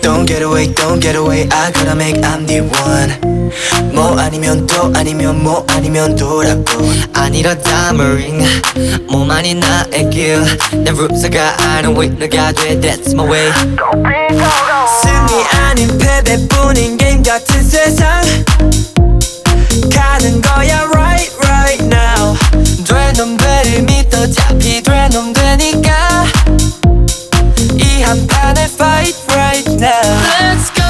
don't get away I gotta make I'm the one 뭐 아니면 또 아니면 뭐 아니면 또라고 아니라 다머링 몸 아닌 나의 길내 룰스가 아는 위너가 돼 That's my way 승리 아닌 패배뿐인 게임 같은 세상 가는 거야 right now 되는 배를 믿어 잡히 되놈 되니까 이 한판에 fight right now Let's go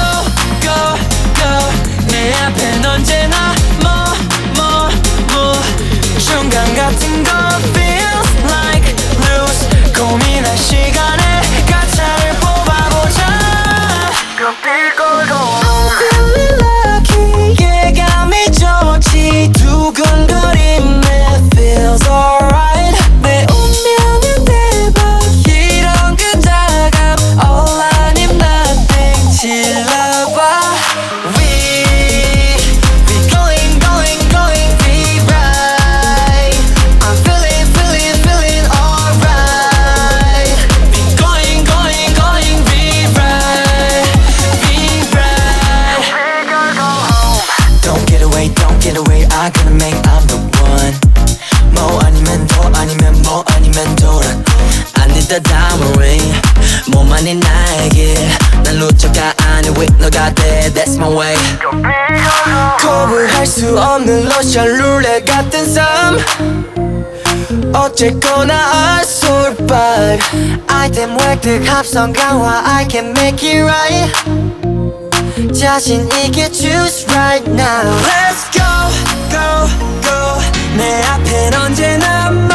내 앞엔 언제나 뭐 중간 같은 거 feels like lose 고민할 시간에 가차를 뽑아보자 I'm feeling lucky 예감이 좋지 두근거림에 feels alright 내 운명은 대박 이런 그자감 all I need nothing 질러봐 I gotta make I'm the one 뭐 아니면 더 아니면 뭐 아니면 도라고 I need the diamond ring 몸 아닌 나에게 난 루저가 아닌 위너가 돼 That's my way 거부할 수 없는 러시안 룰렛 같은 삶 어쨌거나 I survive 아이템 획득 합성 강화 I can make it right 자신 있게 choose right now Let's go 내 앞엔 언제나